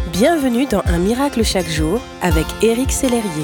Bienvenue dans Un miracle chaque jour avec Éric Sellerier.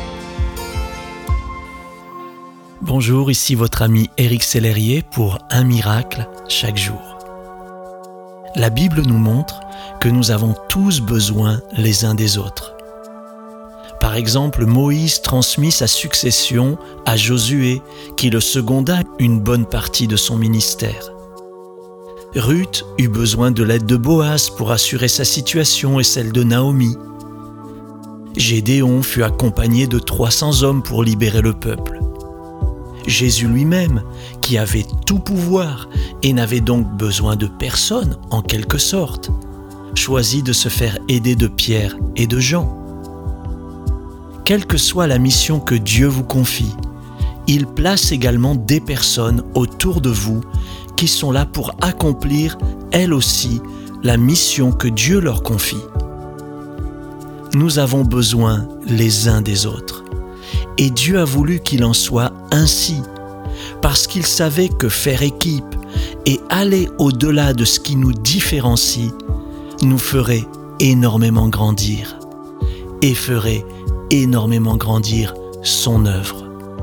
Bonjour, ici votre ami Éric Sellerier pour Un miracle chaque jour. La Bible nous montre que nous avons tous besoin les uns des autres. Par exemple, Moïse transmit sa succession à Josué, qui le seconda une bonne partie de son ministère. Ruth eut besoin de l'aide de Boaz pour assurer sa situation et celle de Naomi. Gédéon fut accompagné de 300 hommes pour libérer le peuple. Jésus lui-même, qui avait tout pouvoir et n'avait donc besoin de personne en quelque sorte, choisit de se faire aider de Pierre et de Jean. Quelle que soit la mission que Dieu vous confie, il place également des personnes autour de vous qui sont là pour accomplir, elles aussi, la mission que Dieu leur confie. Nous avons besoin les uns des autres. Et Dieu a voulu qu'il en soit ainsi, parce qu'il savait que faire équipe et aller au-delà de ce qui nous différencie nous ferait énormément grandir et ferait énormément grandir son œuvre.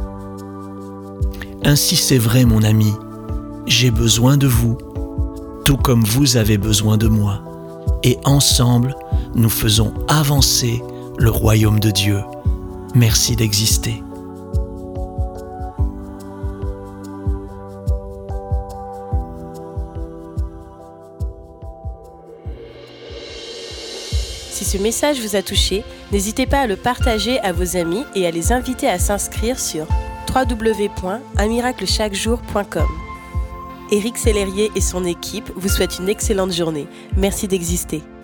Ainsi c'est vrai, mon ami, j'ai besoin de vous, tout comme vous avez besoin de moi, et ensemble, nous faisons avancer le royaume de Dieu. Merci d'exister. Si ce message vous a touché, n'hésitez pas à le partager à vos amis et à les inviter à s'inscrire sur www.unmiraclechaquejour.com. Éric Sellerier et son équipe vous souhaitent une excellente journée. Merci d'exister.